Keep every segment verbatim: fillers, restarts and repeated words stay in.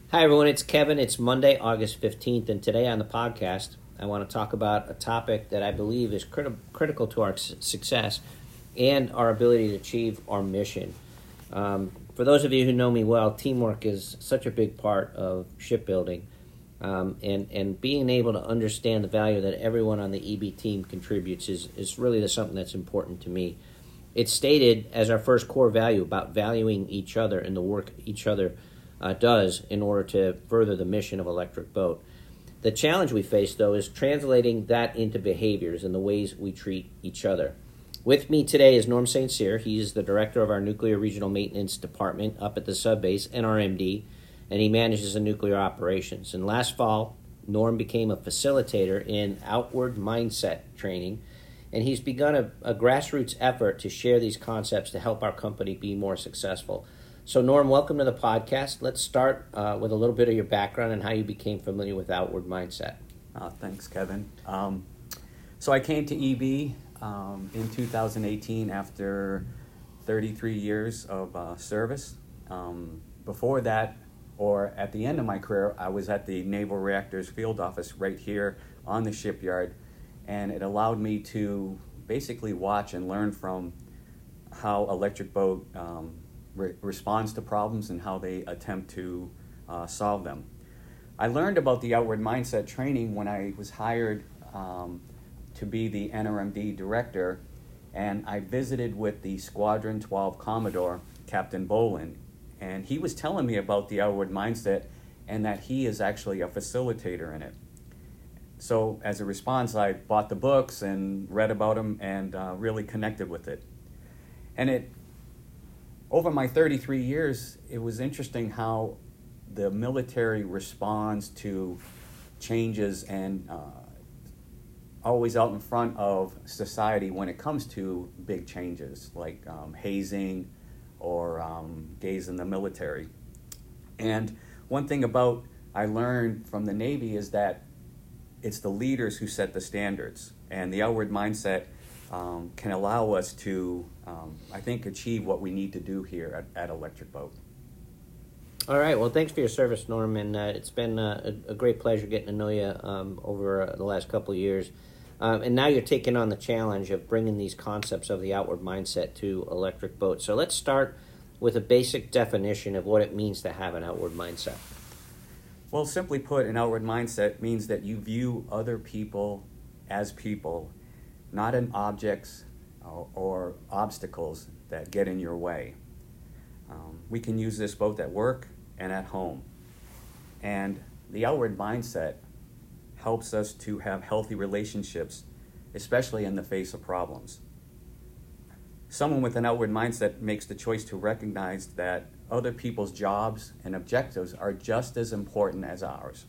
Hi, everyone. It's Kevin. It's Monday, August fifteenth, and today on the podcast, I want to talk about a topic that I believe is crit- critical to our su- success and our ability to achieve our mission. Um, for those of you who know me well, teamwork is such a big part of shipbuilding, um, and, and being able to understand the value that everyone on the E B team contributes is, is really the, something that's important to me. It's stated as our first core value about valuing each other and the work each other Uh, does in order to further the mission of Electric Boat. The challenge we face, though, is translating that into behaviors and the ways we treat each other. With me today is Norm Saint Cyr. He's the director of our Nuclear Regional Maintenance Department up at the subbase, N R M D, and he manages the nuclear operations. And last fall, Norm became a facilitator in outward mindset training, and he's begun a, a grassroots effort to share these concepts to help our company be more successful. So, Norm, welcome to the podcast. Let's start uh, with a little bit of your background and how you became familiar with outward mindset. Uh, thanks, Kevin. Um, so I came to E B um, in two thousand eighteen after thirty-three years of uh, service. Um, before that, or at the end of my career, I was at the Naval Reactors Field Office right here on the shipyard, and it allowed me to basically watch and learn from how Electric Boat um, Re- responds to problems and how they attempt to uh, solve them. I learned about the outward mindset training when I was hired um, to be the N R M D director, and I visited with the Squadron twelve Commodore, Captain Bolin, and he was telling me about the outward mindset and that he is actually a facilitator in it. So as a response, I bought the books and read about them and uh, really connected with it. And it Over my thirty-three years, it was interesting how the military responds to changes and uh, always out in front of society when it comes to big changes like um, hazing or um, gays in the military. And one thing about I learned from the Navy is that it's the leaders who set the standards, and the outward mindset Um, can allow us to, um, I think, achieve what we need to do here at, at Electric Boat. All right. Well, thanks for your service, Norm, and uh, it's been uh, a, a great pleasure getting to know you um, over uh, the last couple of years. Um, and now you're taking on the challenge of bringing these concepts of the outward mindset to Electric Boat. So let's start with a basic definition of what it means to have an outward mindset. Well, simply put, an outward mindset means that you view other people as people, not in objects or, or obstacles that get in your way. Um, we can use this both at work and at home. And the outward mindset helps us to have healthy relationships, especially in the face of problems. Someone with an outward mindset makes the choice to recognize that other people's jobs and objectives are just as important as ours.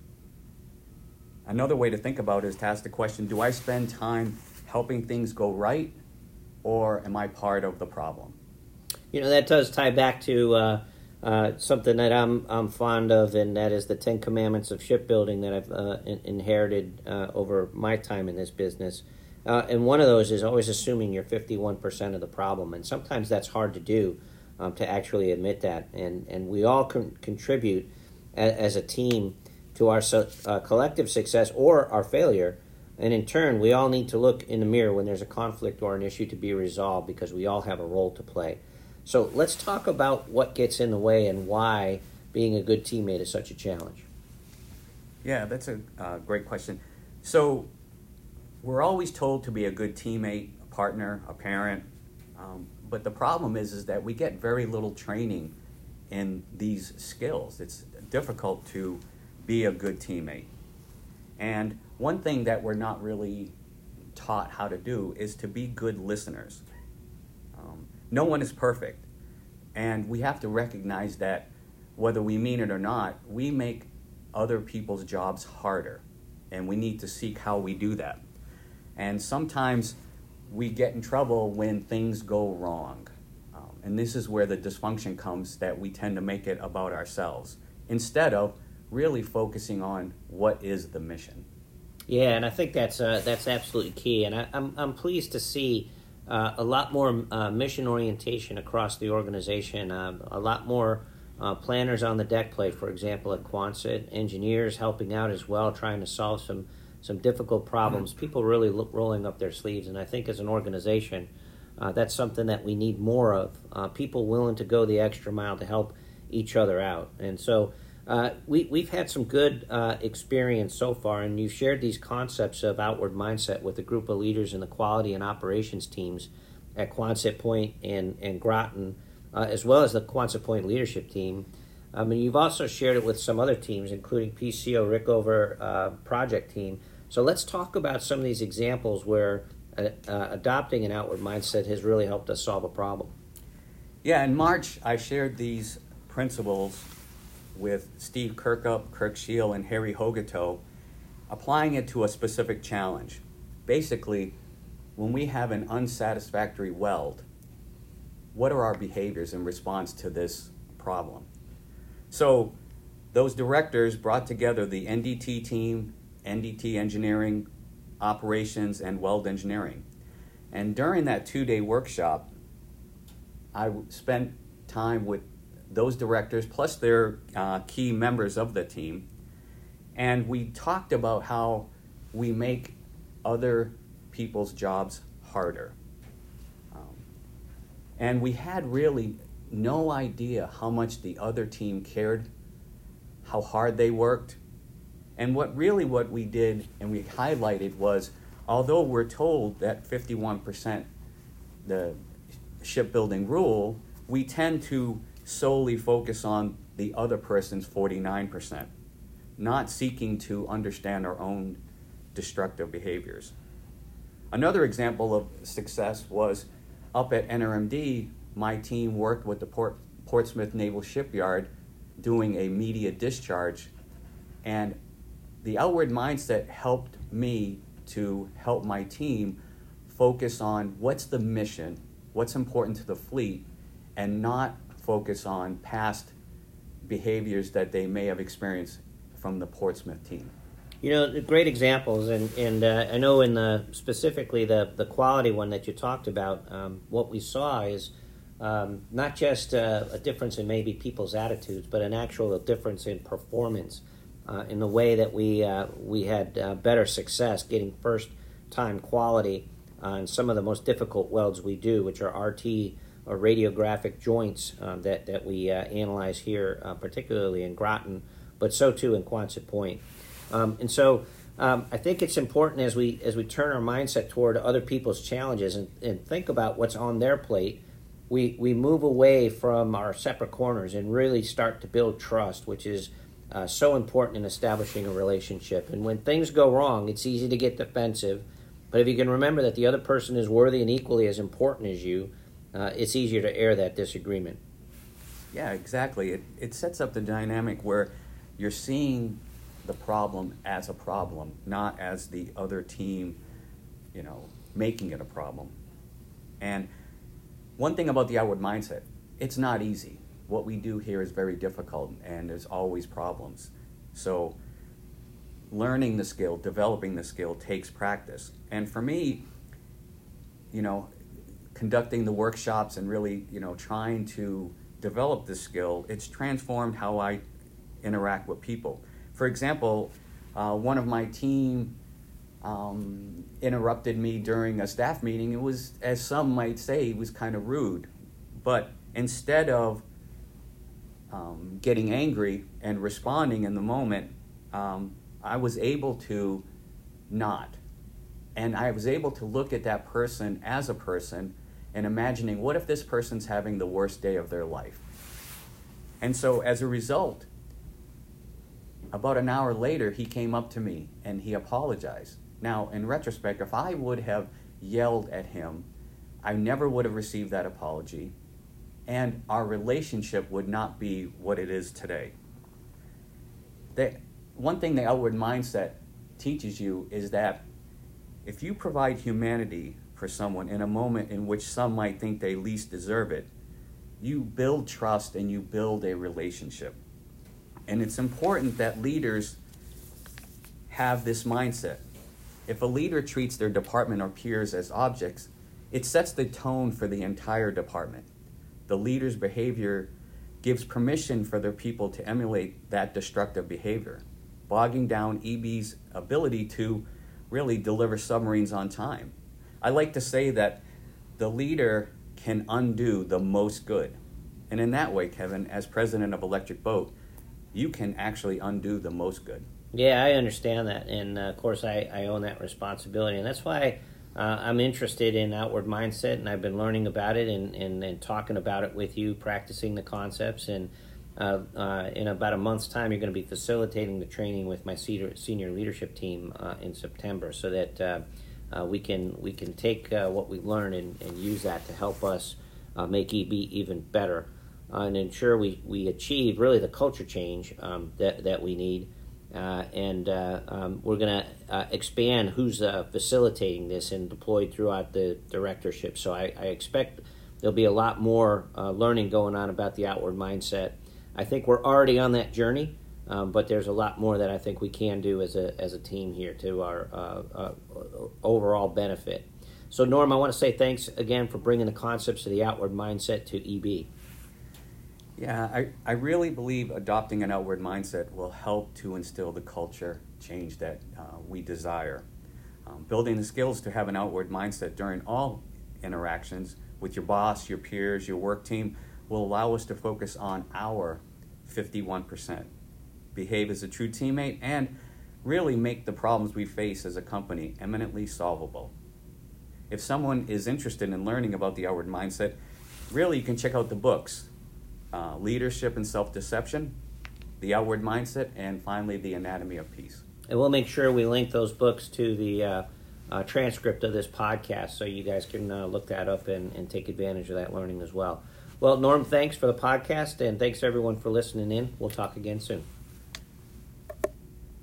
Another way to think about it is to ask the question, do I spend time helping things go right, or am I part of the problem? You know, that does tie back to uh, uh, something that I'm I'm fond of, and that is the Ten Commandments of shipbuilding that I've uh, in- inherited uh, over my time in this business. Uh, and one of those is always assuming you're fifty-one percent of the problem, and sometimes that's hard to do, um, to actually admit that. And, and we all con- contribute a- as a team to our so, uh, collective success or our failure. And in turn, we all need to look in the mirror when there's a conflict or an issue to be resolved, because we all have a role to play. So let's talk about what gets in the way and why being a good teammate is such a challenge. Yeah, that's a uh, great question. So we're always told to be a good teammate, a partner, a parent. Um, but the problem is, is that we get very little training in these skills. It's difficult to be a good teammate. And one thing that we're not really taught how to do is to be good listeners. Um, no one is perfect, and we have to recognize that whether we mean it or not, we make other people's jobs harder, and we need to seek how we do that. And sometimes we get in trouble when things go wrong, um, and this is where the dysfunction comes, that we tend to make it about ourselves instead of really focusing on what is the mission. Yeah, and I think that's uh, that's absolutely key. And I, I'm I'm pleased to see uh, a lot more uh, mission orientation across the organization, uh, a lot more Uh, planners on the deck plate, for example, at Quonset, engineers helping out as well, trying to solve some, some difficult problems, people really look, rolling up their sleeves. And I think as an organization, uh, that's something that we need more of, uh, people willing to go the extra mile to help each other out. And so uh, we, we've had some good uh, experience so far, and you've shared these concepts of outward mindset with a group of leaders in the quality and operations teams at Quonset Point and, and Groton, uh, as well as the Quonset Point leadership team. I mean, you've also shared it with some other teams, including P C O Rickover uh, project team. So let's talk about some of these examples where uh, uh, adopting an outward mindset has really helped us solve a problem. Yeah, in March, I shared these principles with Steve Kirkup, Kirk Scheel, and Harry Hogato, applying it to a specific challenge. Basically, when we have an unsatisfactory weld, what are our behaviors in response to this problem? So those directors brought together the N D T team, N D T engineering, operations, and weld engineering. And during that two-day workshop, I spent time with those directors plus their uh, key members of the team, and we talked about how we make other people's jobs harder. Um, and we had really no idea how much the other team cared, how hard they worked. And what really what we did and we highlighted was, although we're told that fifty-one percent the shipbuilding rule, we tend to solely focus on the other person's forty-nine percent, not seeking to understand our own destructive behaviors. Another example of success was up at N R M D, my team worked with the Port, Portsmouth Naval Shipyard doing a media discharge, and the outward mindset helped me to help my team focus on what's the mission, what's important to the fleet, and not focus on past behaviors that they may have experienced from the Portsmouth team. You know, great examples, and and uh, I know in the specifically the the quality one that you talked about, um, what we saw is um, not just uh, a difference in maybe people's attitudes, but an actual difference in performance, uh, in the way that we uh, we had uh, better success getting first time quality on some of the most difficult welds we do, which are R T or radiographic joints um, that that we uh, analyze here, uh, particularly in Groton, but so too in Quonset Point. Um, and so um, I think it's important as we as we turn our mindset toward other people's challenges and, and think about what's on their plate, we, we move away from our separate corners and really start to build trust, which is uh, so important in establishing a relationship. And when things go wrong, it's easy to get defensive. But if you can remember that the other person is worthy and equally as important as you, uh, it's easier to air that disagreement. Yeah, exactly. It, it sets up the dynamic where you're seeing the problem as a problem, not as the other team, you know, making it a problem. And one thing about the outward mindset, it's not easy. What we do here is very difficult, and there's always problems. So learning the skill, developing the skill takes practice. And for me, you know, conducting the workshops and really, you know, trying to develop this skill, it's transformed how I interact with people. For example, uh, one of my team um, interrupted me during a staff meeting. It was, as some might say, it was kind of rude. But instead of um, getting angry and responding in the moment, um, I was able to not. And I was able to look at that person as a person and imagining, what if this person's having the worst day of their life? And so as a result, about an hour later, he came up to me and he apologized. Now, in retrospect, if I would have yelled at him, I never would have received that apology, and our relationship would not be what it is today. The, one thing the outward mindset teaches you is that if you provide humanity for someone in a moment in which some might think they least deserve it, you build trust and you build a relationship. And it's important that leaders have this mindset. If a leader treats their department or peers as objects, it sets the tone for the entire department. The leader's behavior gives permission for their people to emulate that destructive behavior, bogging down E B's ability to really deliver submarines on time. I like to say that the leader can undo the most good. And in that way, Kevin, as president of Electric Boat, you can actually undo the most good. Yeah, I understand that. And, uh, of course, I, I own that responsibility. And that's why uh, I'm interested in outward mindset, and I've been learning about it and, and, and talking about it with you, practicing the concepts. And uh, uh, in about a month's time, you're going to be facilitating the training with my senior, senior leadership team uh, in September, so that uh, uh, we can we can take uh, what we learn and, and use that to help us uh, make E B even better uh, and ensure we, we achieve really the culture change um, that, that we need. Uh, and uh, um, we're going to uh, expand who's uh, facilitating this and deployed throughout the directorship. So I, I expect there'll be a lot more uh, learning going on about the outward mindset. I think we're already on that journey, um, but there's a lot more that I think we can do as a as a team here to our uh, uh, overall benefit. So Norm, I want to say thanks again for bringing the concepts of the outward mindset to E B. Yeah, I, I really believe adopting an outward mindset will help to instill the culture change that uh, we desire. Um, building the skills to have an outward mindset during all interactions with your boss, your peers, your work team will allow us to focus on our fifty-one percent, behave as a true teammate, and really make the problems we face as a company eminently solvable. If someone is interested in learning about the outward mindset, really you can check out the books. Uh, Leadership and Self-Deception, The Outward Mindset, and finally, The Anatomy of Peace. And we'll make sure we link those books to the uh, uh, transcript of this podcast so you guys can uh, look that up and, and take advantage of that learning as well. Well, Norm, thanks for the podcast, and thanks everyone for listening in. We'll talk again soon.